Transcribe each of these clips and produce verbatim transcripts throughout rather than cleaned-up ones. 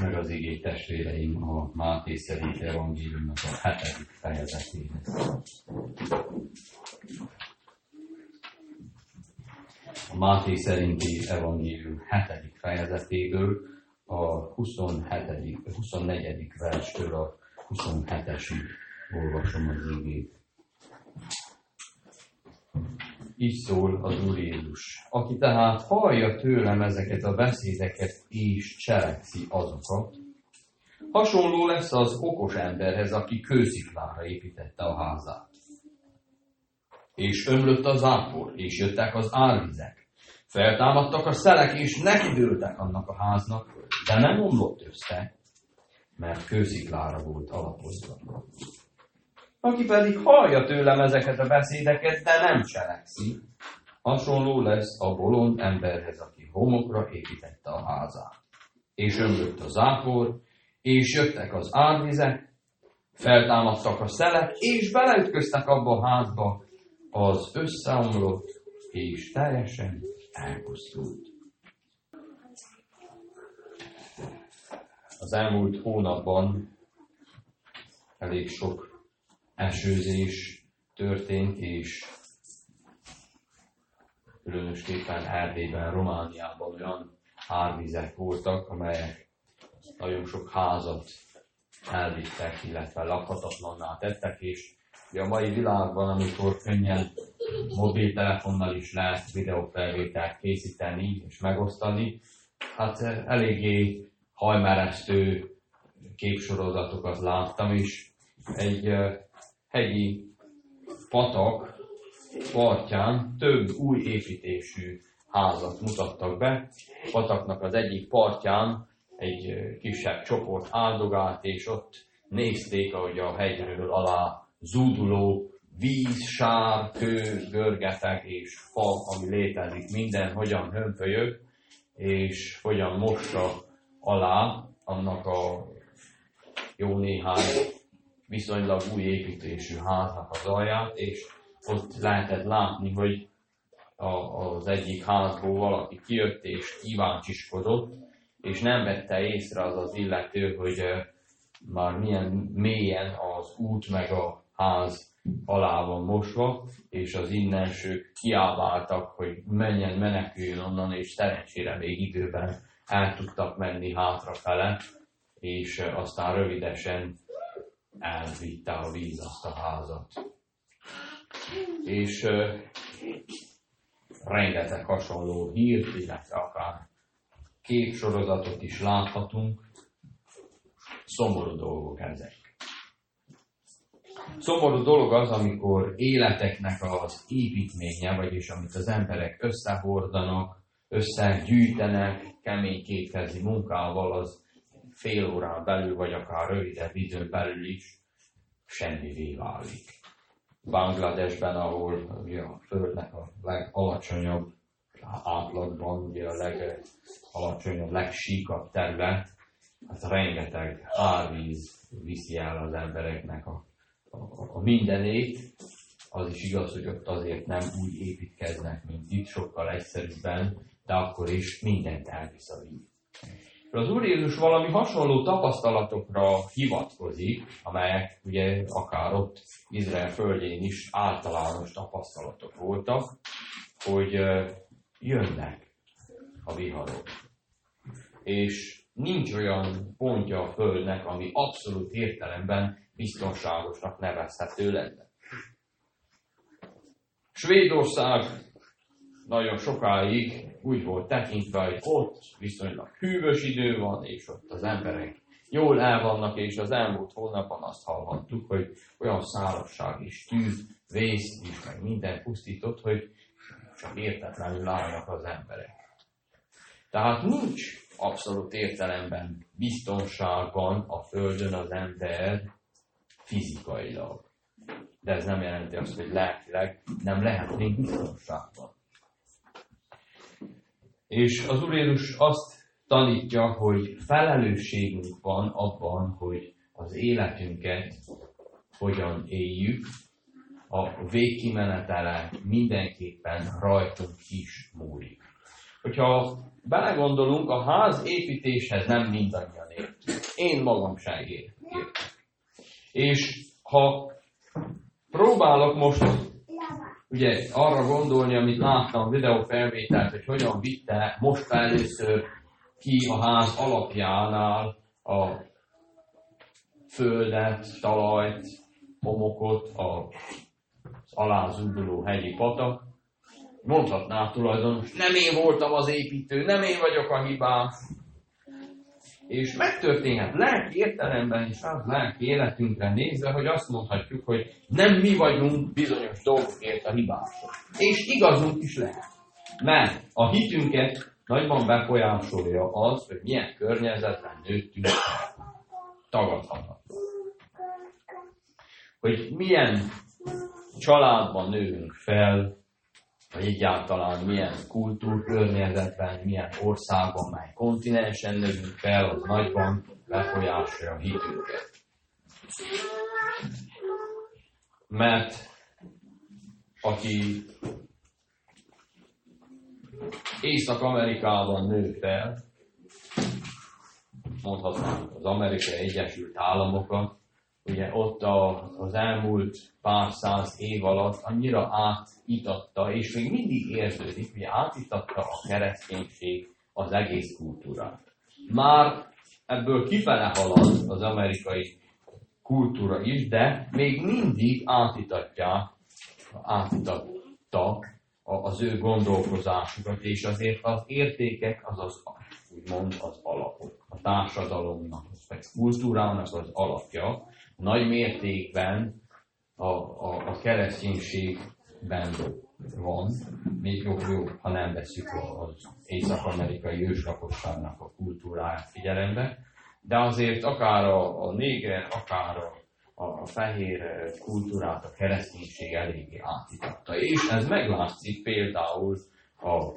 meg az igét, testvéreim, a Máté szerinti evangéliumnak a hetedik fejezetéhez. A Máté szerinti evangélium hetedik fejezetéből a huszonhetedik, huszonnegyedik verstől a huszonhetesig olvasom az igét. Így szól az Úr Jézus. Aki tehát hallja tőlem ezeket a beszédeket és cselekszi azokat, hasonló lesz az okos emberhez, aki kősziklára építette a házát. És ömlött a zápor, és jöttek az árvizek. Feltámadtak a szelek, és nekidőltek annak a háznak, de nem omlott össze, mert kősziklára volt alapozva. Aki pedig hallja tőlem ezeket a beszédeket, de nem cselekszi, hasonló lesz a bolond emberhez, aki homokra építette a házát. És ömlött a zápor, és jöttek az árvizek, feltámadtak a szelek, és beleütköztek abba a házba, az összeomlott, és teljesen elpusztult. Az elmúlt hónapban elég sok esőzés történt, és különösképpen Erdélyben, Romániában olyan árvizek voltak, amelyek nagyon sok házat elvittek, illetve lakhatatlanná tettek, és ugye a mai világban, amikor könnyen mobiltelefonnal is lehet videófelvételt készíteni és megosztani, hát eléggé hajmeresztő képsorozatokat láttam is. Egy hegyi patak partján több új építésű házat mutattak be. A pataknak az egyik partján egy kisebb csoport áldogált, és ott nézték, ahogy a hegyről alá zúduló víz, sár, kő, görgeteg és fa, ami létezik, minden hogyan hömpölyög, és hogyan mossa alá annak a jó néhány viszonylag új építésű háznak az alját, és ott lehetett látni, hogy a, az egyik házból valaki kijött és kíváncsiskodott, és nem vette észre az az illető, hogy már milyen mélyen az út meg a ház alá van mosva, és az innensők kiáltottak, hogy menjen, meneküljön onnan, és szerencsére még időben el tudtak menni hátrafele, és aztán rövidesen elvitte a víz azt a házat. És uh, rengeteg hasonló hírt, illetve akár képsorozatot is láthatunk. Szomorú dolgok ezek. Szomorú dolog az, amikor életeknek az építménye, vagyis amit az emberek összehordanak, összegyűjtenek, kemény kétkezi munkával, az fél órán belül, vagy akár rövidebb időn belül is semmivé válik. Bangladesben, ahol ugye, a Földnek a legalacsonyabb átlagban, ugye a legalacsonyabb, legsíkabb terület, hát rengeteg árvíz viszi el az embereknek a, a, a mindenét. Az is igaz, hogy ott azért nem úgy építkeznek, mint itt, sokkal egyszerűbben, de akkor is mindent elvisz a víz. Az Úr Jézus valami hasonló tapasztalatokra hivatkozik, amelyek ugye akár ott Izrael földjén is általános tapasztalatok voltak, hogy jönnek a viharok. És nincs olyan pontja a földnek, ami abszolút értelemben biztonságosnak nevezhető lenne. Svédország nagyon sokáig úgy volt tekintve, hogy ott viszonylag hűvös idő van, és ott az emberek jól el vannak, és az elmúlt hónapban azt hallhattuk, hogy olyan szárazság és tűz, vész is, meg minden pusztított, hogy csak értetlenül állnak az emberek. Tehát nincs abszolút értelemben biztonságban a Földön az ember fizikailag. De ez nem jelenti azt, hogy lelkileg nem lehetnénk biztonságban. És az Úr Jézus azt tanítja, hogy felelősségünk van abban, hogy az életünket hogyan éljük, a végkimenetele mindenképpen rajtunk is múlik. Hogyha belegondolunk, a ház építéshez nem mindannyian értünk. Én magam sem értem. És ha próbálok most ugye arra gondolni, amit láttam videófelvételt, hogy hogyan vitte most először ki a ház alapjánál a földet, talajt, homokot, az alázúduló hegyi patak, mondhatná tulajdonos, nem én voltam az építő, nem én vagyok a hibás. És megtörténhet lelki értelemben is az lelki életünkre nézve, hogy azt mondhatjuk, hogy nem mi vagyunk bizonyos dolgokért a hibások. És igazunk is lehet. Mert a hitünket nagyban befolyásolja az, hogy milyen környezetben nőttünk fel. Tagadhatatlan. Hogy milyen családban nőünk fel, vagy egyáltalán milyen kultúrkörnyezetben, milyen országban, mely kontinensen növünk fel, az nagyban befolyásolja a hitünket. Mert aki Észak-Amerikában nő fel, mondhatnánk az Amerikai Egyesült Államokat, ugye ott a, az elmúlt pár száz év alatt annyira átitatta, és még mindig érződik, hogy átitatta a kereszténység az egész kultúrát. Már ebből kifele halad az amerikai kultúra is, de még mindig átitatják, átitatta az ő gondolkozásukat, és azért az értékek, azaz úgymond az alapok, a társadalomnak, vagy kultúrának az alapja, nagy mértékben a, a, a kereszténységben van, még jobb, jobb, ha nem veszük az észak-amerikai őslakosságnak a kultúráját figyelembe, de azért akár a, a néger, akár a, a fehér kultúrát a kereszténység eléggé átitatta. És ez meglátszik például a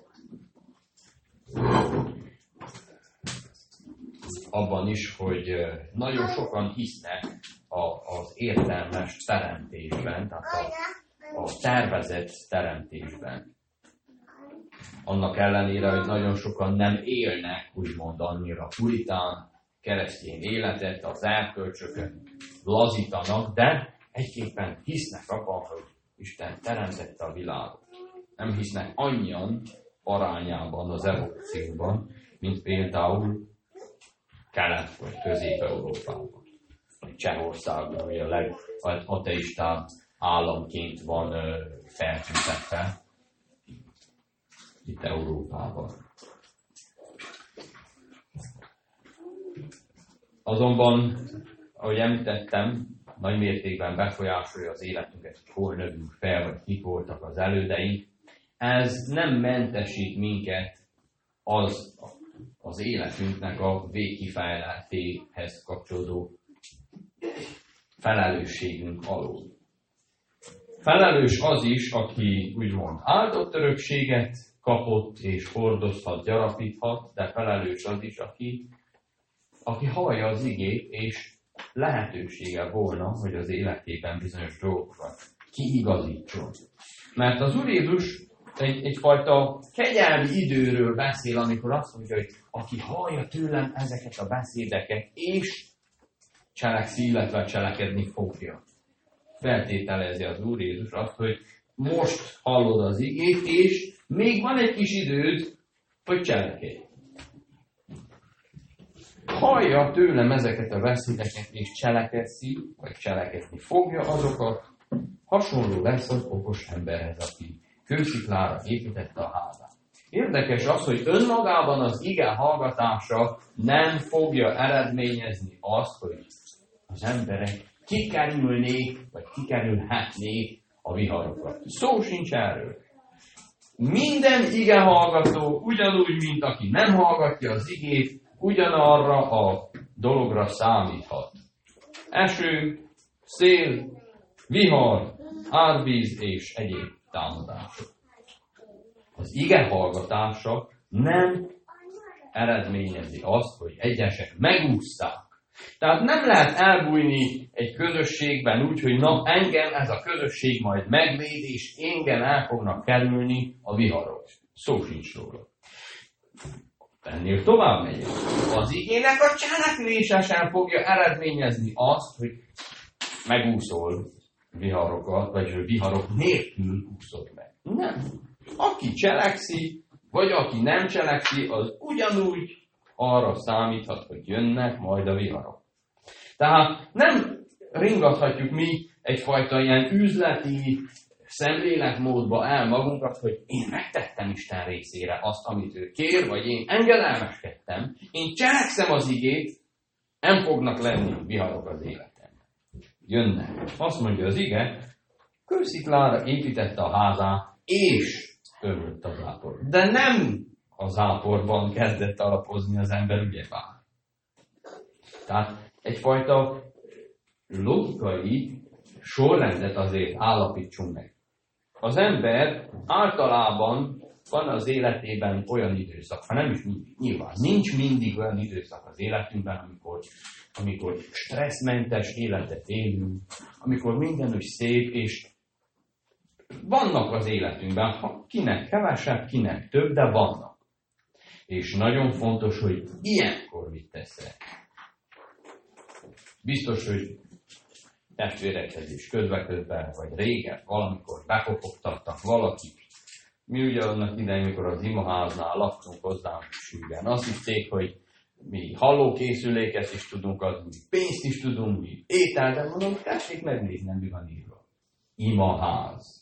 abban is, hogy nagyon sokan hisznek a, az értelmes teremtésben, tehát a, a tervezett teremtésben. Annak ellenére, hogy nagyon sokan nem élnek, úgymond annyira puritán keresztény életet, az erkölcsökön lazítanak, de egyképpen hisznek abban, hogy Isten teremtette a világot. Nem hisznek annyian arányában az evolúcióban, mint például Kelet- vagy Közép-Európában. Csehországban, ugye a legateistább államként van feltüntetve itt Európában. Azonban, ahogy említettem, nagy mértékben befolyásolja az életünket, hogy hol növünk fel, vagy kik voltak az elődeink. Ez nem mentesít minket az az életünknek a végkifejletéhez kapcsolódó felelősségünk alól. Felelős az is, aki úgymond áldott örökséget kapott és hordozhat, gyarapíthat, de felelős az is, aki, aki hallja az igét, és lehetősége volna, hogy az életében bizonyos dolgokat kiigazítson. Mert az Úr Jézus Egy, egyfajta kegyelmi időről beszél, amikor azt mondja, hogy aki hallja tőlem ezeket a beszédeket, és cselekszi, illetve cselekedni fogja. Feltételezi az Úr Jézus azt, hogy most hallod az igét, és még van egy kis időd, hogy cselekedj. Hallja tőlem ezeket a beszédeket, és cselekszi, vagy cselekedni fogja azokat, hasonló lesz az okos emberhez, aki kősziklára építette a házát. Érdekes az, hogy önmagában az ige hallgatása nem fogja eredményezni azt, hogy az emberek kikerülnék, vagy kikerülhetnék a viharokat. Szó sincs erről. Minden ige hallgató, ugyanúgy, mint aki nem hallgatja az igét, ugyanarra a dologra számíthat. Eső, szél, vihar, árvíz és egyéb támadások. Az ige hallgatása nem eredményezi azt, hogy egyesek megúszszák. Tehát nem lehet elbújni egy közösségben úgy, hogy na, engem ez a közösség majd megvéd, és engem el fognak kerülni a viharok. Szó sincs róla. Ennél tovább megyek. Az igének a cselekvése sem fogja eredményezni azt, hogy megúszol viharokat, vagy viharok nélkül úszod meg. Nem. Aki cselekszi, vagy aki nem cselekszi, az ugyanúgy arra számíthat, hogy jönnek majd a viharok. Tehát nem ringathatjuk mi egyfajta ilyen üzleti szemléletmódba el magunkat, hogy én megtettem Isten részére azt, amit ő kér, vagy én engedelmeskedtem, én cselekszem az igét, nem fognak lenni viharok az életemben. Jönnek. Azt mondja az ige, kősziklára építette a házát, és ömlött a zápor. De nem a záporban kezdett alapozni az ember, ugyebár. Tehát egyfajta logikai sorrendet azért állapítsunk meg. Az ember általában van az életében olyan időszak, ha nem is mindig, nyilván nincs mindig olyan időszak az életünkben, amikor, amikor stresszmentes életet élünk, amikor minden úgy szép, és vannak az életünkben, ha kinek kevesebb, kinek több, de vannak. És nagyon fontos, hogy ilyenkor mit teszel. Biztos, hogy testvérekhez is közbe-közbe, vagy régen, valamikor bekopogtattak valakit. Mi ugye annak idején, amikor az imaháznál laktunk hozzánk sűrűen, azt hitték, hogy mi hallókészüléket is tudunk adni, pénzt is tudunk, mi ételt, de mondom, tessék megnézni, mi van írva. Imaház.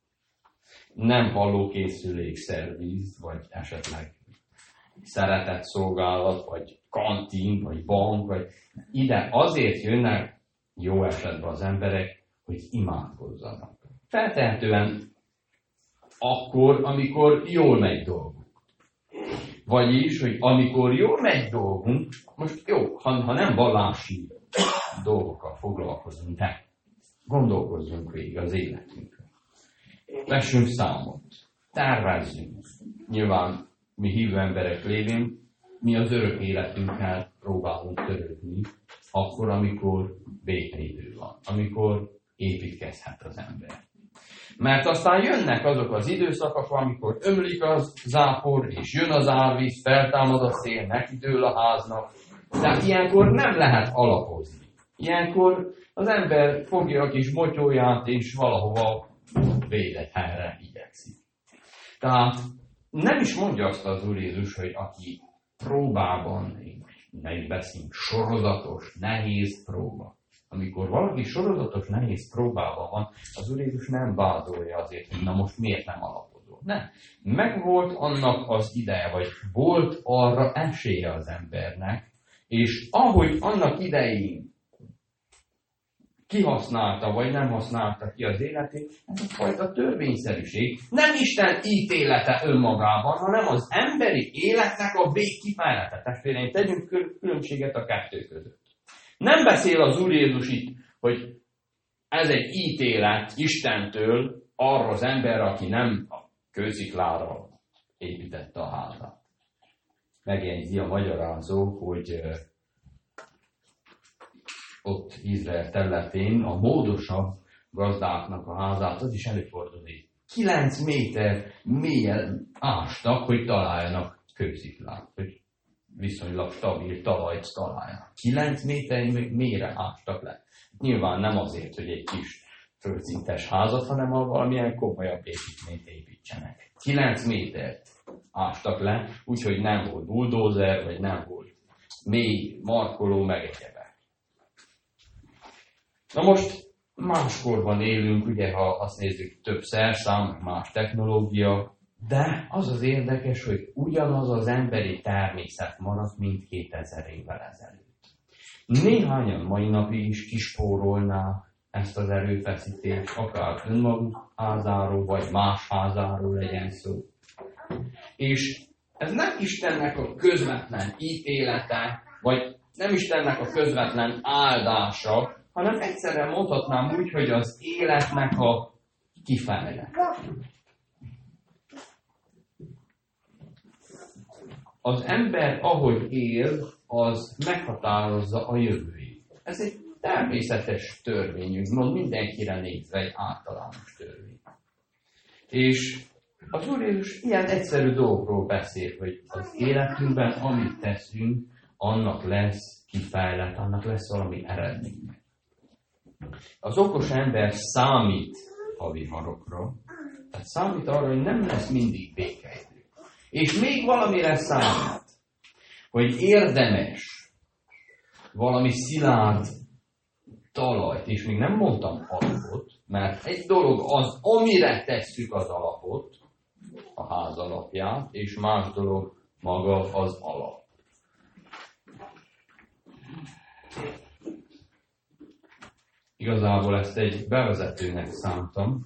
Nem hallókészülék, szerviz, vagy esetleg szeretett szolgálat, vagy kantin, vagy bank, vagy ide azért jönnek jó esetben az emberek, hogy imádkozzanak. Feltehetően akkor, amikor jól megy dolgunk. Vagyis, hogy amikor jól megy dolgunk, most jó, ha, ha nem vallási dolgokkal foglalkozunk, de gondolkozzunk végig az életünkről. Vessünk számot, tervezzünk. Nyilván mi hívő emberek lévén, mi az örök életünkkel próbálunk törődni, akkor, amikor békeidő van, amikor építkezhet az ember. Mert aztán jönnek azok az időszakok, amikor ömlik az zápor, és jön az árvíz, feltámad a szél, nekidől a háznak, de ilyenkor nem lehet alapozni. Ilyenkor az ember fogja a kis motyóját, és valahova védett helyre igyekszik. Tehát nem is mondja azt az Úr Jézus, hogy aki próbában, ne is beszéljünk, sorozatos, nehéz próba. Amikor valaki sorozatos, nehéz próbában van, az Úr Jézus nem vádolja azért, hogy na most miért nem alapozol. Nem. Megvolt annak az ideje, vagy volt arra esélye az embernek, és ahogy annak idején kihasználta, vagy nem használta ki az életét, ez a fajta törvényszerűség nem Isten ítélete önmagában, hanem az emberi életnek a végkifejlete. Testvéreim, tegyünk különbséget a kettő között. Nem beszél az Úr Jézus itt, hogy ez egy ítélet Istentől arra az emberre, aki nem a kősziklára építette a házat. Megjegyzi a magyarázó, hogy ott Izrael területén a módosabb gazdáknak a házát, az is előfordul. Kilenc méter mélyen ástak, hogy találjanak kősziklát, hogy viszonylag stabil talajt találjanak. Kilenc méter mélyre ástak le. Nyilván nem azért, hogy egy kis földszintes házat, hanem a valamilyen komolyabb építményt építsenek. Kilenc métert ástak le, úgyhogy nem volt buldózer, vagy nem volt mély markoló, meg egyebek. Na most máskorban élünk, ugye, ha azt nézzük, több szerszám, más technológia, de az az érdekes, hogy ugyanaz az emberi természet maradt, mint kétezer évvel ezelőtt. Néhányan mai napig is kispórolná ezt az erőfeszítést, akár önmaguk házáról, vagy más házáról legyen szó. És ez nem Istennek a közvetlen ítélete, vagy nem Istennek a közvetlen áldása, hanem egyszerűen mondhatnám úgy, hogy az életnek a kifejlete. Az ember, ahogy él, az meghatározza a jövőjét. Ez egy természetes törvény, mond mindenkire nézve egy általános törvény. És Az Úr Jézus ilyen egyszerű dolgokról beszél, hogy az életünkben, amit teszünk, annak lesz kifejlett, annak lesz valami eredmény. Az okos ember számít a viharokra, tehát számít arra, hogy nem lesz mindig békeidő. És még valamire számít, hogy érdemes valami szilárd talajt, és még nem mondtam alapot, mert egy dolog az, amire tesszük az alapot, a ház alapját, és más dolog maga az alap. Igazából ezt egy bevezetőnek szántam,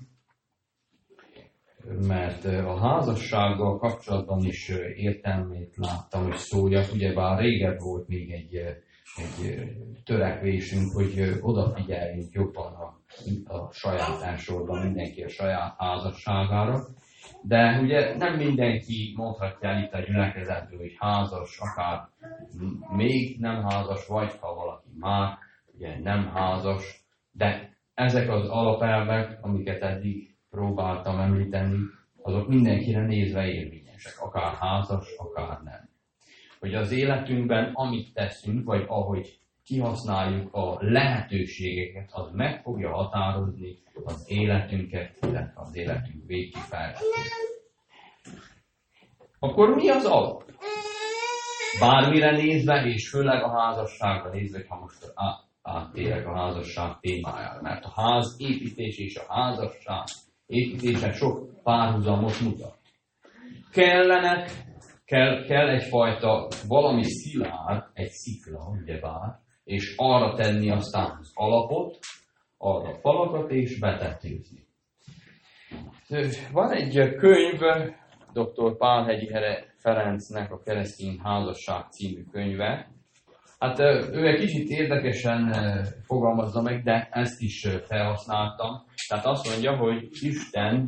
mert a házassággal kapcsolatban is értelmét láttam, hogy szóljak, ugyebár régen volt még egy, egy törekvésünk, hogy odafigyeljünk jobban a, a saját elsősorban mindenki a saját házasságára, de ugye nem mindenki mondhatja el itt a gyülekezetből, hogy házas, akár még nem házas, vagy ha valaki már ugye nem házas, de ezek az alapelvek, amiket eddig próbáltam említeni, azok mindenkire nézve érvényesek, akár házas, akár nem. Hogy az életünkben, amit teszünk, vagy ahogy kihasználjuk a lehetőségeket, az meg fogja határozni az életünket, illetve az életünk végkifejletét. Akkor mi az alap? Bármire nézve, és főleg a házasságra nézve, ha most áttérek a házasság témájára, mert a ház építés és a házasság építése sok párhuzamos mutat. Kellenek, kell, kell egyfajta valami szilárd, egy szikla, ugyebár, és arra tenni aztán az alapot, arra a falakat és betetőzni. Van egy könyv, doktor Pálhegyi Ferencnek a Keresztény Házasság című könyve. Hát ő egy kicsit érdekesen fogalmazza meg, de ezt is felhasználtam. Tehát azt mondja, hogy Isten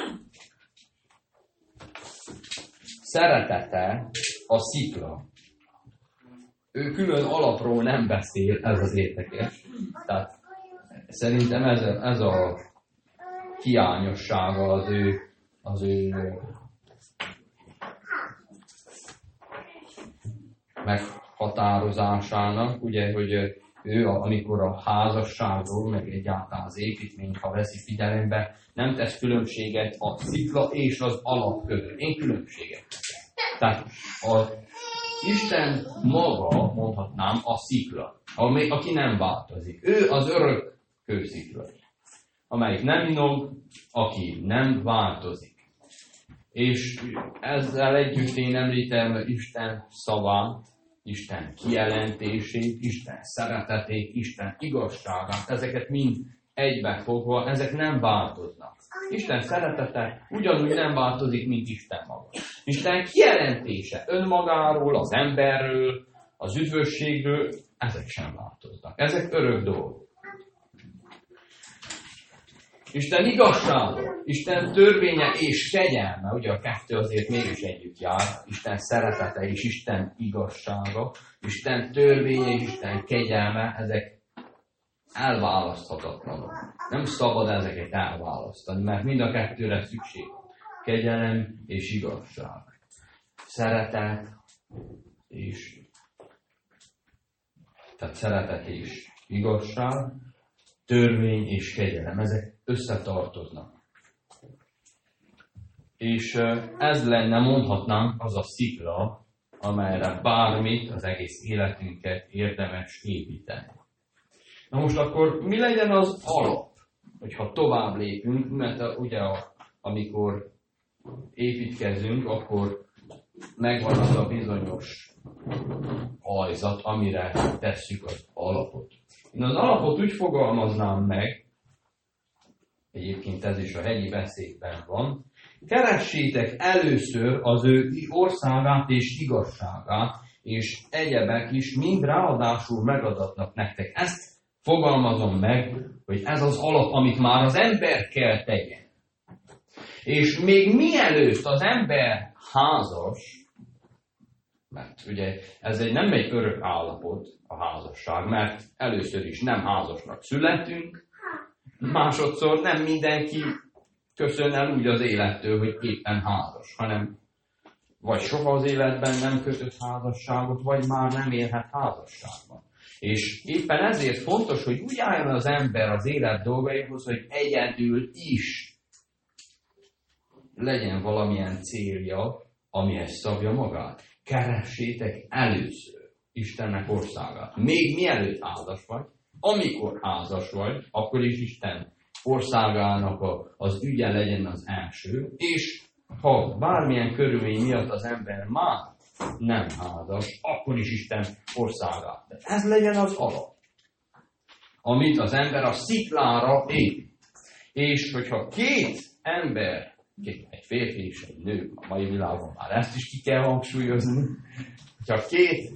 szeretete a szikla. Ő külön alapról nem beszél, ez az érdekes. Tehát szerintem ez a, ez a hiányossága az ő, az ő meghatározásának, ugye, hogy ő, amikor a házasságról, meg egyáltalán az építményt, ha veszi figyelembe, nem tesz különbséget a szikla és az alap között. Én különbséget. Tehát az Isten maga, mondhatnám, a szikla, aki nem változik. Ő az örök kőszikla, amelyik nem inog, aki nem változik. És ezzel együtt én említem Isten szavát, Isten kijelentését, Isten szeretetét, Isten igazságát, ezeket mind egybefogva, ezek nem változnak. Isten szeretete ugyanúgy nem változik, mint Isten maga. Isten kijelentése önmagáról, az emberről, az üdvösségről, ezek sem változnak. Ezek örök dolgok. Isten igazsága, Isten törvénye és kegyelme, ugye a kettő azért mégis együtt jár, Isten szeretete és Isten igazsága, Isten törvénye és Isten kegyelme, ezek elválaszthatatlanok. Nem szabad ezeket elválasztani, mert mind a kettőre szükség van. Kegyelem és igazság. Szeretet és tehát szeretet és igazság, törvény és kegyelem, ezek összetartoznak. És ez lenne, mondhatnánk, az a szikla, amelyre bármit, az egész életünket érdemes építeni. Na most akkor mi legyen az alap, hogyha tovább lépünk, mert ugye a, amikor építkezünk, akkor megvan az a bizonyos ajzat, amire tesszük az alapot. Én az alapot úgy fogalmaznám meg, egyébként ez is a hegyi beszédben van, keressétek először az ő országát és igazságát, és egyebek is mind ráadásul megadatnak nektek. Ezt fogalmazom meg, hogy ez az alap, amit már az ember kell tegyen. És még mielőtt az ember házas, mert ugye ez egy, nem egy örök állapot a házasság, mert először is nem házasnak születünk, másodszor nem mindenki köszön el úgy az élettől, hogy éppen házas, hanem vagy soha az életben nem kötött házasságot, vagy már nem élhet házasságban. És éppen ezért fontos, hogy úgy álljon az ember az élet dolgaihoz, hogy egyedül is legyen valamilyen célja, amihez szabja magát. Keressétek először Istennek országát. Még mielőtt házas vagy, amikor házas vagy, akkor is Isten országának a, az ügye legyen az első, és ha bármilyen körülmény miatt az ember már nem házas, akkor is Isten országát. De ez legyen az alap, amit az ember a sziklára épít. És hogyha két ember, egy férfi és egy nő, a mai világon már ezt is ki kell hangsúlyozni, hogyha két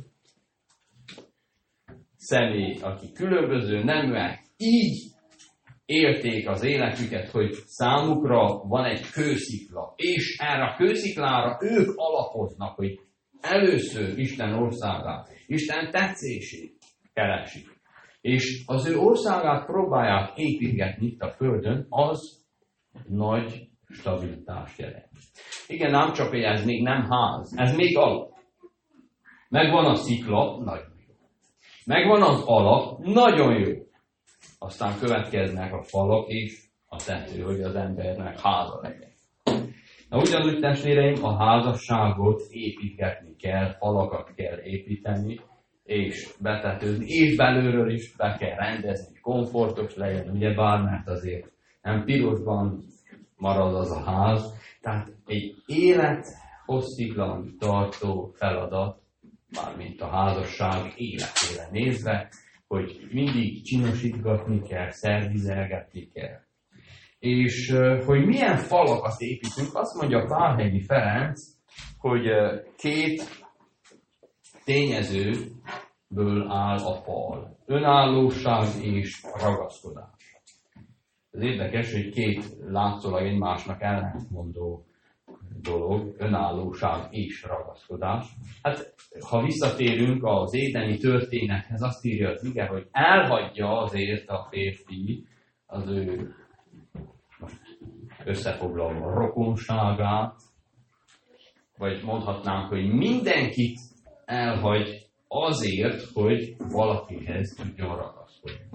személy, aki különböző neműek, így élték az életüket, hogy számukra van egy kőszikla, és erre a kősziklára ők alapoznak, hogy először Isten országát, Isten tetszését keresik. És az ő országát próbálják építgetni itt a Földön, az nagy stabilitást jelent. Igen, nem csak, hogy ez még nem ház, ez még alap. Megvan a szikla, nagyon jó. Megvan az alap, nagyon jó. Aztán következnek a falak és a tető, hogy az embernek háza legyen. Na ugyanúgy testvéreim, a házasságot építgetni kell, falakat kell építeni, és betetőzni, és belülről is be kell rendezni, hogy komfortos legyen, ugyebár, mert azért nem pirosban marad az a ház. Tehát egy élet hossziglan tartó feladat, mármint a házasság életére nézve, hogy mindig csinosítgatni kell, szervizelgetni kell. És hogy milyen falakat építünk, azt mondja Pálhegyi Ferenc, hogy két tényezőből áll a fal. Önállóság és ragaszkodás. Ez érdekes, hogy két látszólag egymásnak ellentmondó dolog, önállóság és ragaszkodás. Hát, ha visszatérünk az édeni történethez, azt írja az ige, hogy elhagyja azért a férfi az ő összefoglalva rokonságát, vagy mondhatnánk, hogy mindenkit elhagy azért, hogy valakihez tudjon ragaszkodni.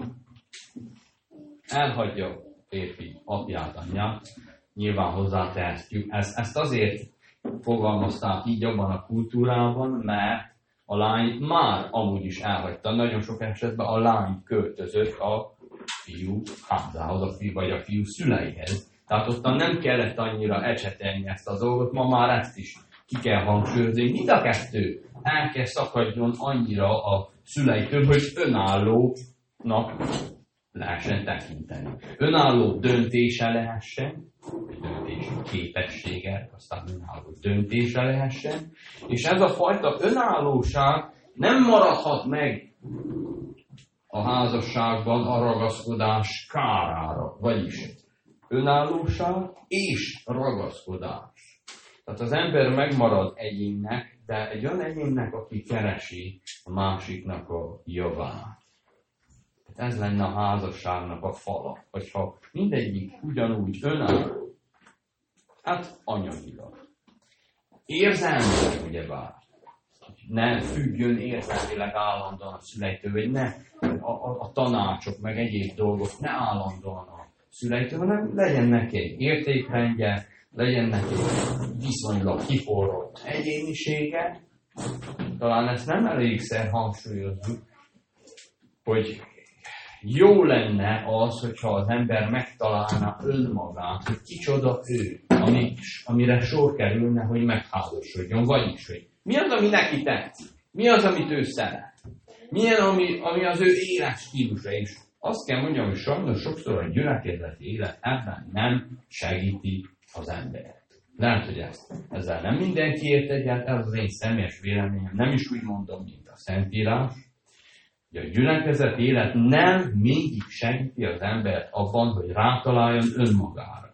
Elhagyja a férfi apját, anyját, nyilván hozzátehetjük. Ezt, ezt azért fogalmazták így abban a kultúrában, mert a lány már amúgy is elhagyta. Nagyon sok esetben a lány költözött a fiú házához, a fiú vagy a fiú szüleihez. Tehát ottan nem kellett annyira ecsetelni ezt a dolgot, ma már ezt is ki kell hangsúlyozni. Mind a kettő el kell szakadjon annyira a szüleitől, hogy önállónak lehessen tekinteni. Önálló döntése lehessen, döntési képessége, aztán önálló döntése lehessen, és ez a fajta önállóság nem maradhat meg a házasságban a ragaszkodás kárára, vagyis önállóság és ragaszkodás. Tehát az ember megmarad egyénnek, de egy olyan egyénnek, aki keresi a másiknak a javát. Tehát ez lenne a házasságnak a fala, hogyha mindegyik ugyanúgy önálló, hát anyagilag. Érzelmileg ugyebár, ne függjön érzelmileg állandóan a szüleitől, vagy ne a, a, a tanácsok, meg egyéb dolgok ne állandóan a szüleitől, hanem legyen neki egy értékrendje, legyen neki viszonylag kiforrott egyénisége. Talán ezt nem elégszer hangsúlyozzuk, hogy jó lenne az, hogyha az ember megtalálna önmagát, hogy kicsoda ő, ami, amire sor kerülne, hogy megházasodjon. Vagyis, hogy mi az, ami neki tetszik? Mi az, amit ő szeret? Milyen, ami, ami az ő életstílusa? És azt kell mondjam, hogy sajnos sokszor a gyülekezeti élet ebben nem segíti az embert. Lehet, hogy ezt, ezzel nem mindenki ért egyet, ez az én személyes véleményem, nem is úgy mondom, mint a Szentírás, hogy a gyülekezet élet nem mindig segíti az embert abban, hogy rátaláljon önmagára.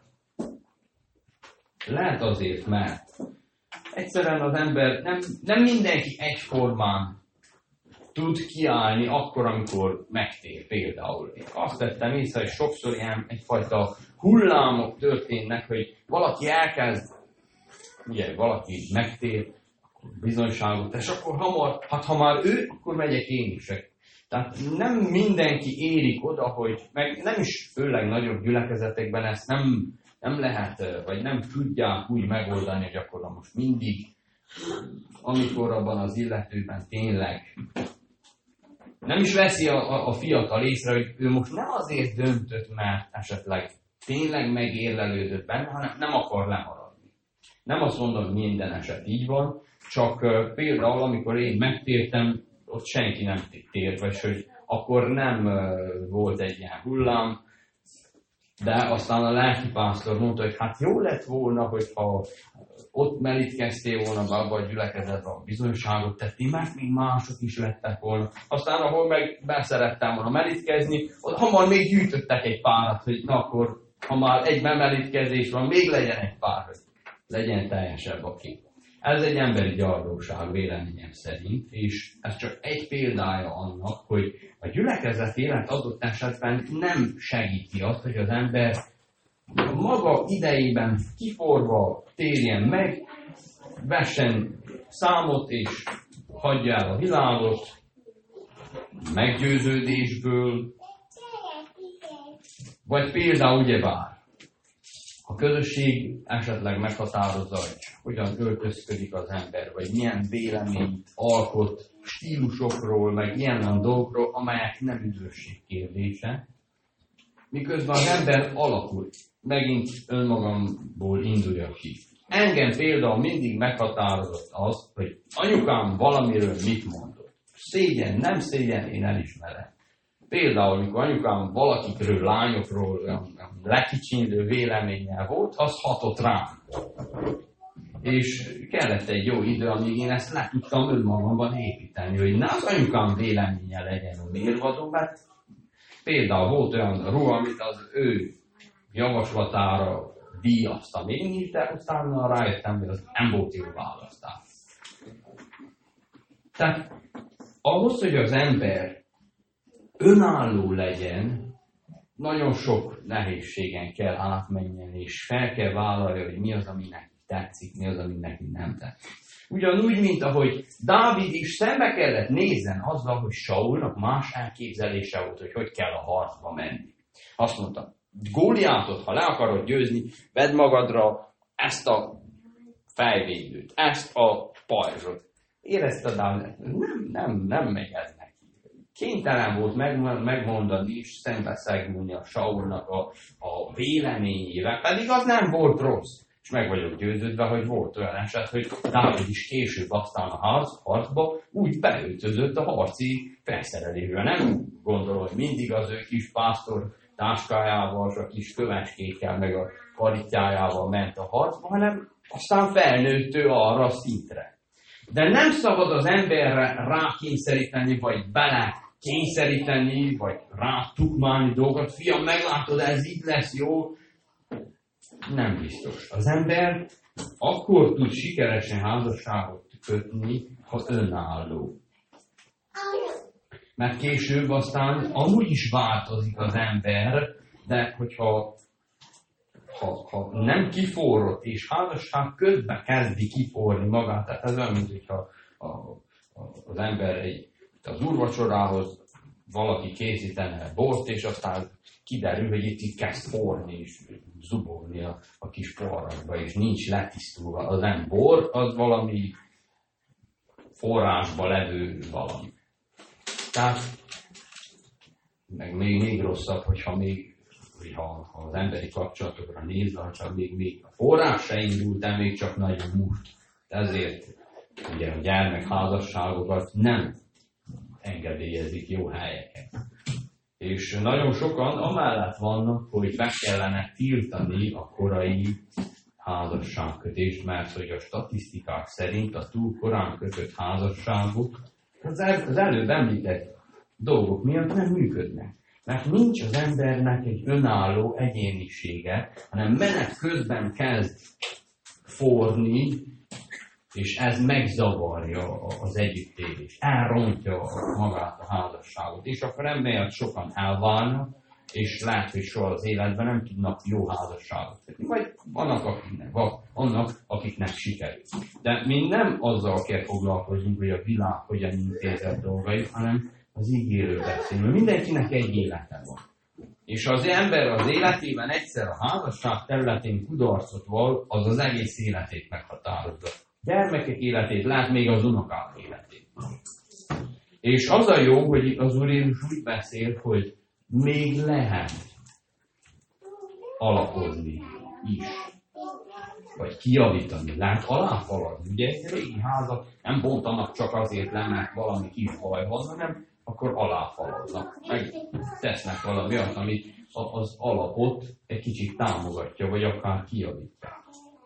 Lehet azért, mert egyszerűen az ember, nem, nem mindenki egyformán tud kiállni akkor, amikor megtér például. Én azt tettem észre, hogy sokszor ilyen egyfajta hullámok történnek, hogy valaki elkezd, ugye valaki megtér, akkor bizonyságot, és akkor hamar, hát ha már ő, akkor megyek én is. Tehát nem mindenki érik oda, hogy, meg nem is főleg nagyobb gyülekezetekben ezt nem, nem lehet, vagy nem tudják úgy megoldani, hogy akkor most mindig, amikor abban az illetőben tényleg nem is veszi a, a, a fiatal észre, hogy ő most nem azért döntött, mert esetleg tényleg megérlelődött benne, hanem nem akar lemaradni. Nem azt mondom, hogy minden eset így van, csak uh, például, amikor én megtértem, ott senki nem tért, vagy hogy akkor nem uh, volt egy ilyen hullám, de aztán a lelkipásztor mondta, hogy hát jó lett volna, hogyha ott merítkeztél volna be abba a gyülekezetbe, a bizonyságot tettél, mert még mások is lettek volna. Aztán, ahol meg beszerettem volna merítkezni, ott hamar még gyűjtöttek egy párat, hogy na akkor, ha már egy bemerítkezés van, még legyen egy pár, hogy legyen teljesebb a kép. Ez egy emberi gyarlóság véleményem szerint, és ez csak egy példája annak, hogy a gyülekezet élet adott esetben nem segíti azt, hogy az ember maga idejében kiforva térjen meg, vessen számot és hagyja el a világot meggyőződésből, vagy például ugyebár a közösség esetleg meghatározza, hogy hogyan öltözködik az ember, vagy milyen véleményt alkot stílusokról, meg ilyen olyan dolgokról, amelyek nem üdvösség kérdése. Miközben az ember alakul, megint önmagamból indulja ki. Engem például mindig meghatározott az, hogy anyukám valamiről mit mondott. Szégyen, nem szégyen, én elismerem. Például, amikor anyukám valakikről, lányokról lekicsinlő véleménnyel volt, az hatott rám. És kellett egy jó idő, amíg én ezt le tudtam önmagamban építeni, hogy ne az anyukám véleménye legyen a mérvadó, mert például volt olyan ruha, amit az ő javaslatára díjaztam én is, de utána rájöttem, hogy az nem volt jó választás. Tehát ahhoz, hogy az ember önálló legyen, nagyon sok nehézségen kell átmenjen, és fel kell vállalja, hogy mi az, ami neki tetszik, mi az, ami neki nem tetszik. Ugyanúgy, mint ahogy Dávid is szembe kellett nézzen azzal, hogy Saulnak más elképzelése volt, hogy hogy kell a harcba menni. Azt mondta, Góliátot, ha le akarod győzni, vedd magadra ezt a fejvédőt, ezt a pajzsot. Érezte Dávid, nem, nem, nem megy ez neki. Kénytelen volt megmondani és szembeszegülni a Saulnak a, a véleményével, pedig az nem volt rossz. És meg vagyok győződve, hogy volt olyan eset, hogy Dávid is később aztán a harc, harcba úgy beöltözött a harci felszerelésbe. Nem gondolom, hogy mindig az ő kis pásztor táskájával, és a kis kövecskékkel, meg a karitjájával ment a harcba, hanem aztán felnőtt ő arra a szintre. De nem szabad az emberre rákényszeríteni, vagy bele kényszeríteni, vagy rátukmálni dolgot. Fiam, meglátod, ez így lesz jó. Nem biztos. Az ember akkor tud sikeresen házasságot kötni, ha önálló. Mert később aztán amúgy is változik az ember, de hogyha ha, ha nem kiforrott, és házasság közben kezdi kiforni magát, tehát ez olyan, mint hogyha a, a, az ember egy, az úrvacsorához valaki készítene bort, és aztán kiderül, hogy itt, itt kezd forni, és zubogni a, a kis porrakba, és nincs letisztulva. Az nem bor, az valami forrásba levő valami. Tehát, meg még, még rosszabb, hogyha még ha, ha az emberi kapcsolatokra nézve, ha csak még, még a forrás se indult el, még csak nagyon most. Ezért ugye a gyermekházasságokat nem engedélyezik jó helyeken. És nagyon sokan amellett vannak, hogy be kellene tiltani a korai házasságkötést, mert hogy a statisztikák szerint a túl korán kötött házasságok az, el, az előbb említett dolgok miatt nem működnek. Mert nincs az embernek egy önálló egyénisége, hanem menet közben kezd forni, és ez megzavarja az együttélést, elrontja magát a házasságot, és akkor emiatt sokan elválnak, és lehet, hogy soha az életben nem tudnak jó házasságot kötni. Vagy vannak akiknek, vagy annak, akiknek sikerül. De mi nem azzal kell foglalkozunk, hogy a világ hogyan intézett dolgait, hanem az ígéről beszélünk. Mindenkinek egy élete van. És az ember az életében egyszer a házasság területén kudarcot val, az az egész életét meghatározza. Gyermekek életét, lát még az unokák életét. És az a jó, hogy az Úr Jézus úgy beszél, hogy még lehet alapozni is. Vagy kijavítani. Lehet aláfaladni. Ugye egy régi házak nem bontanak csak azért le, mert valami kis baj van, hanem akkor aláfaladnak. Meg tesznek valami olyat, ami az alapot egy kicsit támogatja, vagy akár kijavítja.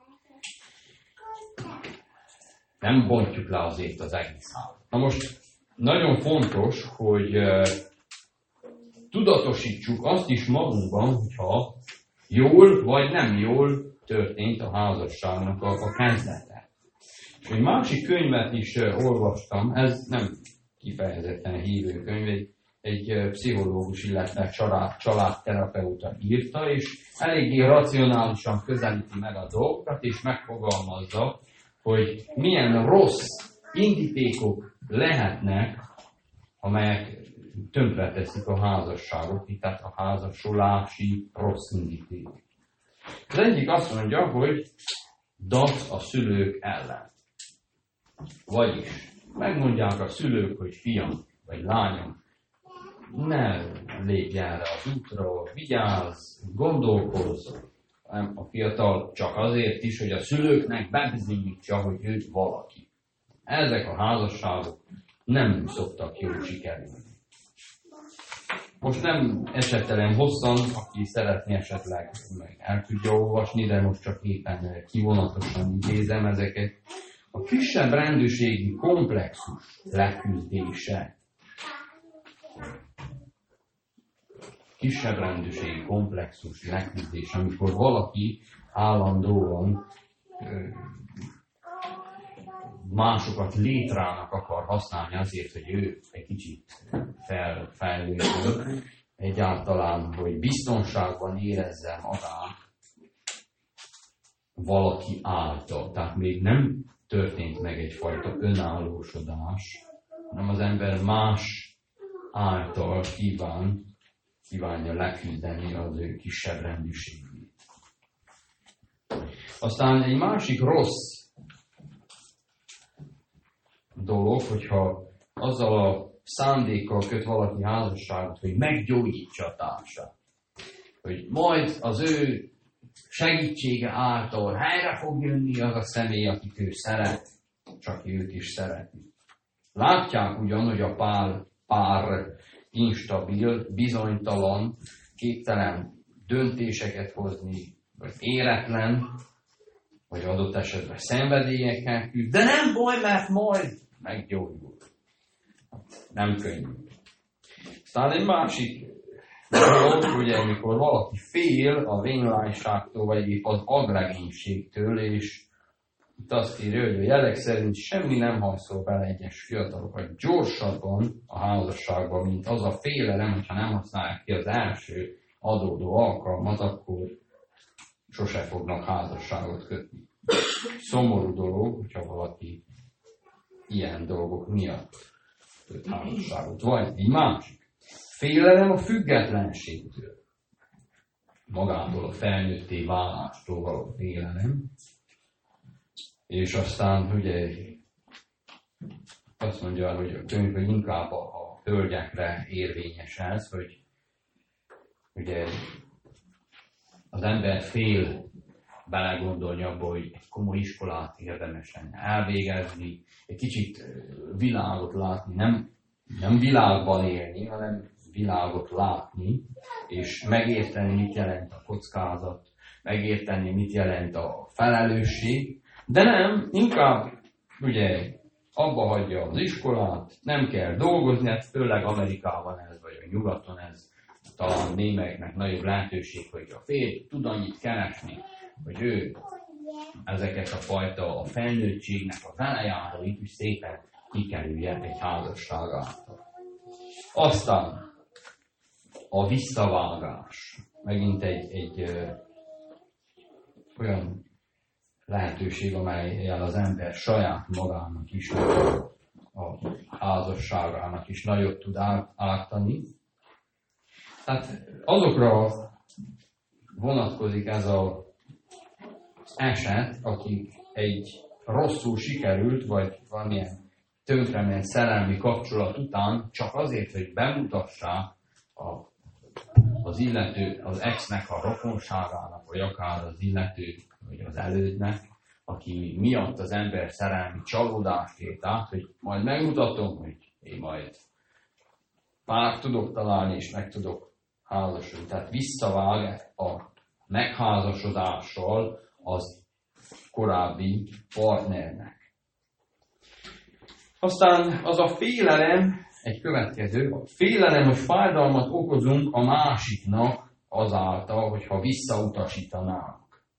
Nem bontjuk le azért az egész házat. Na most nagyon fontos, hogy uh, tudatosítsuk azt is magunkban, hogyha jól vagy nem jól történt a házasságnak a, a kezdete. És egy másik könyvet is uh, olvastam, ez nem kifejezetten hívő könyv, egy, egy uh, pszichológus, illetve család, családterapeuta írta, és eléggé racionálisan közelíti meg a dolgokat, és megfogalmazza, hogy milyen rossz indítékok lehetnek, amelyek tönkreteszik a házasságot, tehát a házasolási rossz indíték. Az egyik azt mondja, hogy dac a szülők ellen. Vagyis megmondják a szülők, hogy fiam vagy lányom, ne lépj erre az útra, vigyázz, gondolkozz. A fiatal csak azért is, hogy a szülőknek bebizonyítsa, hogy ő valaki. Ezek a házasságok nem szoktak jól sikerülni. Most nem esetleg hosszan, aki szeretné esetleg meg el tudja olvasni, de most csak éppen kivonatosan idézem ezeket. A kisebb rendőrségi komplexus leküzdése. Kisebb rendőrségi komplexus leküzdése, amikor valaki állandóan ö, másokat létrának akar használni azért, hogy ő egy kicsit fel, fejlődjön, egyáltalán, hogy biztonságban érezze magát valaki által. Tehát még nem történt meg egyfajta önállósodás, hanem az ember más által kíván, kívánja leküzdeni az ő kisebb rendűségét. Aztán egy másik rossz dolog, hogyha azzal a szándékkal köt valaki házasságot, hogy meggyógyítsa a társát. Hogy majd az ő segítsége által helyre fog jönni az a személy, akit ő szeret, csak őt is szereti. Látják ugyan, hogy a pár, pár instabil, bizonytalan, képtelen döntéseket hozni, vagy éretlen, vagy adott esetben szenvedélyekkel küzd, de nem baj, mert majd meggyógyul. Nem könnyű. Aztán egy másik dolog, ugye, amikor valaki fél a vénlányságtól, vagy épp az agregénységtől, és itt azt írja, hogy a jelek szerint semmi nem hajszol bele egyes fiatalokat gyorsabban a házasságban, mint az a félelem, hogyha nem használják ki az első adódó alkalmat, akkor sose fognak házasságot kötni. Szomorú dolog, hogyha valaki ilyen dolgok miatt köt házasságot. Vagy egy másik. Félelem a függetlenségtől. Magától a felnőtté válástól való félelem. És aztán ugye azt mondja, hogy a könyv inkább a, a hölgyekre érvényes ez, hogy ugye az ember fél belegondolni abba, hogy egy komoly iskolát érdemes lenne elvégezni, egy kicsit világot látni, nem, nem világban élni, hanem világot látni, és megérteni, mit jelent a kockázat, megérteni, mit jelent a felelősség, de nem, inkább ugye abba hagyja az iskolát, nem kell dolgozni, hát főleg Amerikában ez, vagy a nyugaton ez, talán némelyeknek nagyobb lehetőség, hogy a férj tud annyit keresni, hogy ő ezeket a fajta a felnőttségnek a velejáróit, hogy szépen kikerülje egy házasság által. Aztán a visszavágás. Megint egy, egy ö, olyan lehetőség, amellyel az ember saját magának is, a házasságának is nagyot tud ártani. Tehát azokra vonatkozik ez a eset, akik egy rosszul sikerült, vagy valamilyen tönkrement szerelmi kapcsolat után csak azért, hogy bemutassák a, az illető, az exnek a rokonságának, vagy akár az illető, vagy az elődnek, aki miatt az ember szerelmi csalódást ért át, hogy majd megmutatom, hogy én majd párt tudok találni, és meg tudok házasodni. Tehát visszavág a megházasodással az korábbi partnernek. Aztán az a félelem, egy következő, a félelem, hogy fájdalmat okozunk a másiknak azáltal, hogyha visszautasítanánk.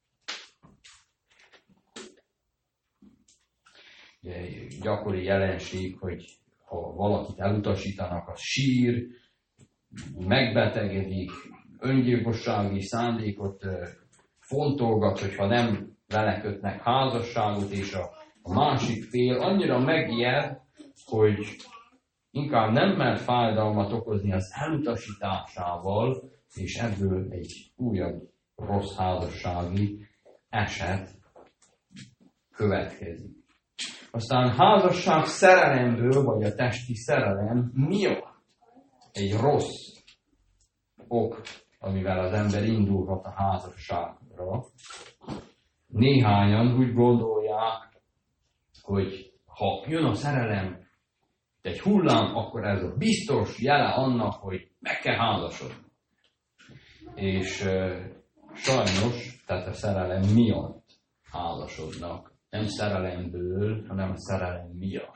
Gyakori jelenség, hogy ha valakit elutasítanak, az sír, megbetegedik, öngyilkossági szándékot fontolgat, hogyha nem vele kötnek házasságot, és a, a másik fél annyira megijed, hogy inkább nem mer fájdalmat okozni az elutasításával, és ebből egy újabb rossz házassági eset következik. Aztán házasság szerelemből, vagy a testi szerelem miatt egy rossz ok, amivel az ember indulhat a házasságra. Néhányan úgy gondolják, hogy ha jön a szerelem, egy hullám, akkor ez a biztos jele annak, hogy meg kell házasodni. És uh, sajnos, tehát a szerelem miatt házasodnak. Nem szerelemből, hanem a szerelem miatt.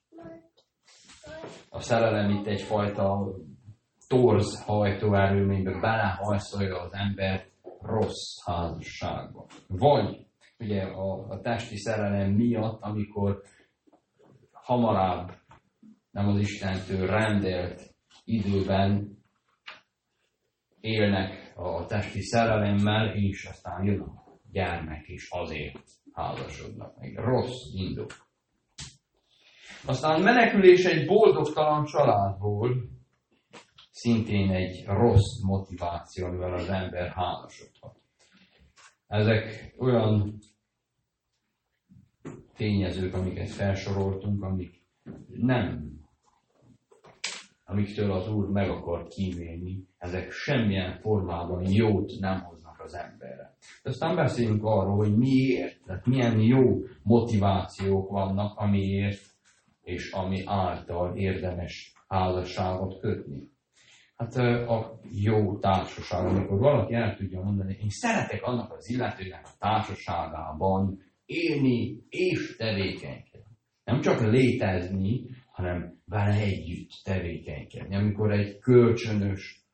A szerelem itt egyfajta torz hajtóerőménybe belehajszolja az ember rossz házasságba. Vagy ugye a, a testi szerelem miatt, amikor hamarabb nem az Istentől rendelt időben élnek a testi szerelemmel, és aztán jön a gyermek is azért házasodnak meg. Rossz indok. Aztán menekülés egy boldogtalan családból szintén egy rossz motiváció, amivel az ember házasodhat. Ezek olyan tényezők, amiket felsoroltunk, amik nem, amiktől az Úr meg akar kímélni, ezek semmilyen formában jót nem hoznak az emberre. De aztán beszéljünk arról, hogy miért, tehát milyen jó motivációk vannak, amiért és ami által érdemes házasságot kötni. Hát a jó társaság, amikor valaki el tudja mondani, én szeretek annak az illetőnek a társaságában élni és tevékenykedni. Nem csak létezni, hanem vele együtt tevékenykedni. Amikor egy kölcsönös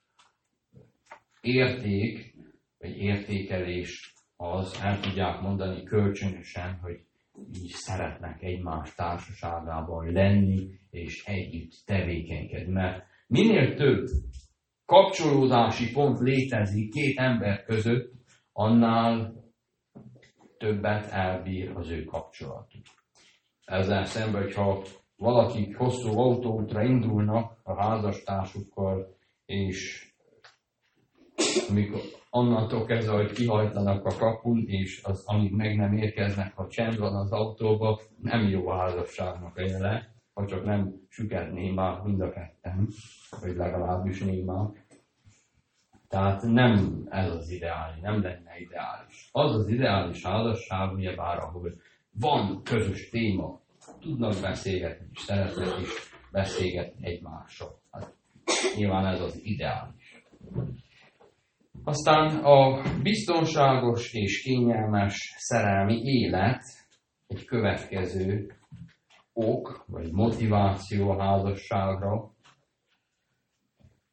érték, vagy értékelés az, el tudják mondani kölcsönösen, hogy így szeretnek egymás társaságában lenni, és együtt tevékenykedni. Mert minél több kapcsolódási pont létezik két ember között, annál többet elbír az ő kapcsolatuk. Ezzel szemben, hogyha valakik hosszú autóútra indulnak a házastársukkal, és amikor onnantól kezdve, hogy kihajtanak a kapun, és az, amíg meg nem érkeznek, ha csend van az autóba, nem jó a házasságnak a jele, ha csak nem süket némák mind a ketten, vagy legalábbis némák. Tehát nem ez az ideális, nem lenne ideális. Az az ideális házasság, ugyebár, ahol van közös téma, tudnak beszélgetni, és szeretnek is beszélgetni egymással. Hát, nyilván ez az ideális. Aztán a biztonságos és kényelmes szerelmi élet egy következő ok, vagy motiváció a házasságra.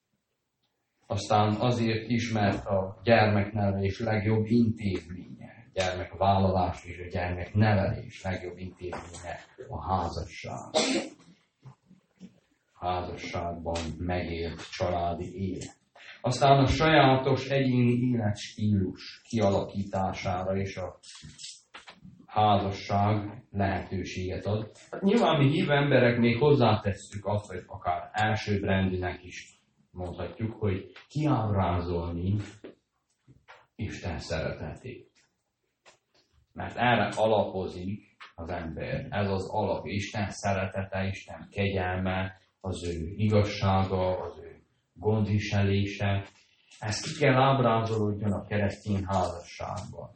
Aztán azért is, mert a gyermeknevelés legjobb intézménye. gyermekvállalás és a gyermeknevelés legjobb intézménye a házasság. A házasságban megélt családi élet. Aztán a sajátos egyéni életstílus kialakítására és a házasság lehetőséget ad. Hát nyilván mi hívő emberek még hozzátesszük azt, hogy akár elsőbbrendűnek is mondhatjuk, hogy kiábrázolni Isten szeretetét. Mert erre alapozik az ember. Ez az alap. Isten szeretete, Isten kegyelme, az ő igazsága, az ő gondviselése. Ez ki kell ábrázolódjon a keresztény házasságban.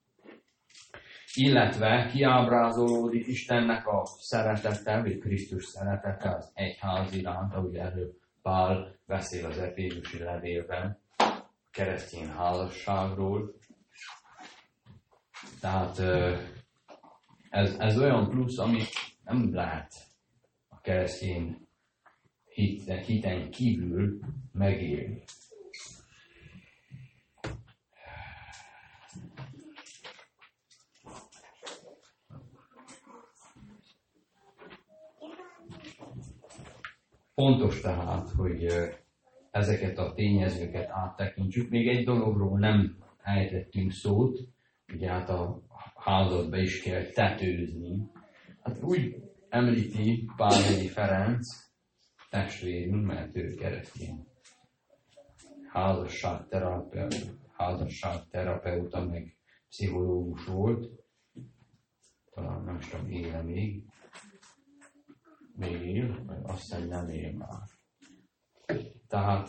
Illetve kiábrázolódik Istennek a szeretete, vagy Krisztus szeretete az egyház iránt, ahogy erről Pál beszél az Efézusi levélben, a keresztény házasságról. Tehát ez, ez olyan plusz, amit nem lehet a keresztény hiten, hiten kívül megélni. Fontos tehát, hogy ezeket a tényezőket áttekintsük. Még egy dologról nem ejtettünk szót, ugye hát a házadba is kell tetőzni. Hát úgy említi Pálhegyi Ferenc, testvérünk, mert ő keresztény házasságterapeuta, házasságterapeuta, meg pszichológus volt. Talán nem is tudom, éle még. Még él, vagy azt hiszem nem él már. Tehát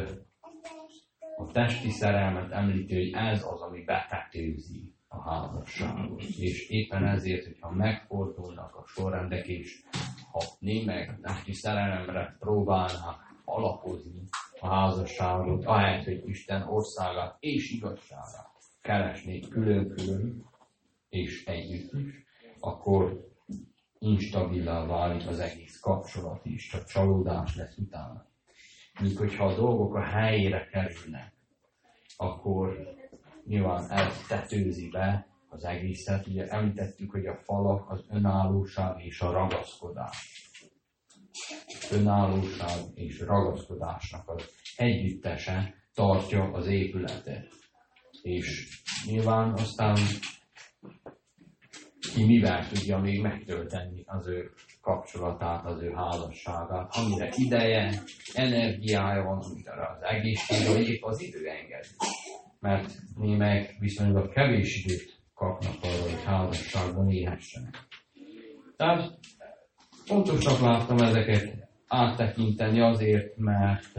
a testi szerelmet említi, hogy ez az, ami betetőzi a házasságot. És éppen ezért, hogyha megfordulnak a sorrendek, és ha némelyek a testi szerelemre próbálnak alapozni a házasságot, ahelyett, hogy Isten országát és igazságát keresnék külön-külön és együtt is, akkor instabilá válik az egész kapcsolat is, csak csalódás lesz utána. Míg hogyha a dolgok a helyére kerülnek, akkor nyilván ez tetőzi be az egészet. Ugye említettük, hogy a falak az önállóság és a ragaszkodás. Önállóság és ragaszkodásnak az együttese tartja az épületet. És nyilván aztán ki mivel tudja még megtölteni az ő kapcsolatát, az ő házasságát, amire ideje, energiája van, amire az egészség, vagy épp az idő engedi. Mert némelyek viszonylag kevés időt kapnak arra, hogy házasságban élhessenek. Tehát fontosnak láttam ezeket áttekinteni azért, mert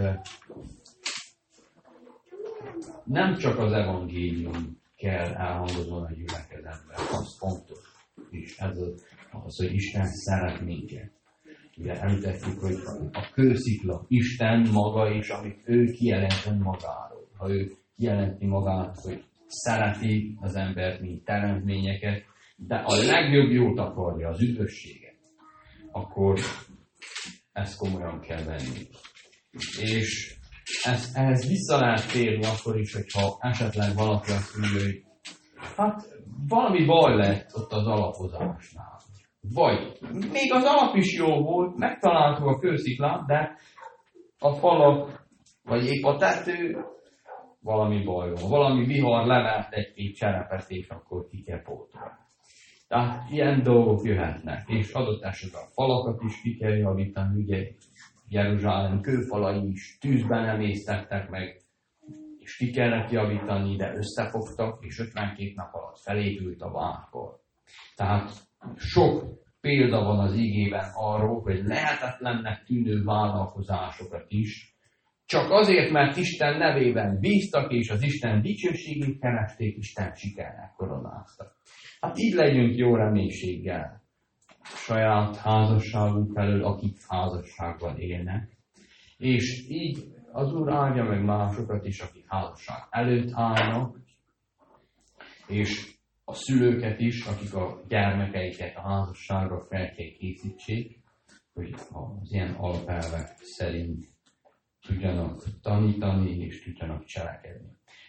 nem csak az evangélium kell elhangozni a gyülekezetben, az fontos. És ez az, az, hogy Isten szeret minket. Ugye említettük, hogy a kőszikla Isten maga is, amit ő kijelent magáról. Ha ő kijelenti magát, hogy szereti az embert, mint teremtményeket, de a legjobb jót akarja, az üdvösséget, akkor ezt komolyan kell venni. És ez, ehhez vissza lehet térni akkor is, hogyha esetleg valaki azt mondja, hogy hát valami baj lett ott az alapozásnál. Vagy még az alap is jó volt, megtaláltuk a kősziklát, de a falak, vagy épp a tető, valami baj van. Valami vihar levert egy-két cserepet, és akkor ki kell pótolni. Tehát ilyen dolgok jöhetnek, és adott esetben a falakat is ki kell javítani, ugye Jeruzsálem kőfalai is tűzben emésztettek meg, és ki kellett javítani, de összefogtak, és ötvenkét nap alatt felépült a várkor. Tehát sok példa van az igében arról, hogy lehetetlennek tűnő vállalkozásokat is, csak azért, mert Isten nevében bíztak, és az Isten dicsőségét keresték, Isten sikernek koronáztak. Hát így legyünk jó reménységgel saját házasságunk felől, akik házasságban élnek, és így az Úr áldja meg másokat is, akik házasság előtt állnak, és a szülőket is, akik a gyermekeiket a házasságra fel kell készítsék, hogy az ilyen alapelvek szerint tudjanak tanítani és tudjanak cselekedni.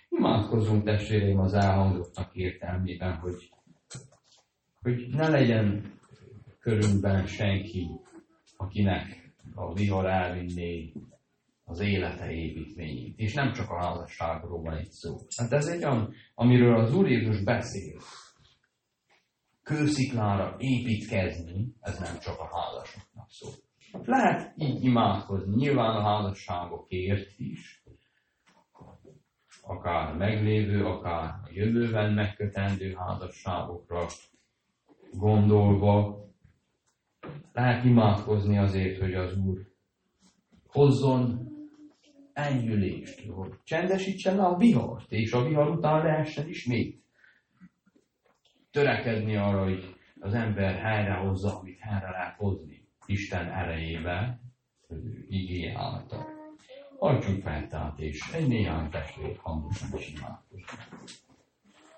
Imádkozzunk, testvéreim, az elhangzottak értelmében, hogy, hogy ne legyen körünkben senki, akinek a vihar elvinné az élete építményét. És nem csak a házasságról van itt szó. Hát ez egy olyan, amiről az Úr Jézus beszél. Kősziklára építkezni, ez nem csak a házasoknak szól. Lehet így imádkozni, nyilván a házasságokért is, akár meglévő, akár a jövőben megkötendő házasságokra gondolva. Lehet imádkozni azért, hogy az Úr hozzon enyhülést, hogy csendesítsen le a vihart, és a vihar után lehessen ismét törekedni arra, hogy az ember helyrehozza, amit helyre lehet hozni Isten erejével, igéje által. Hajtsunk fel tehát, és egy néhány testvér hangosan is imádkozni.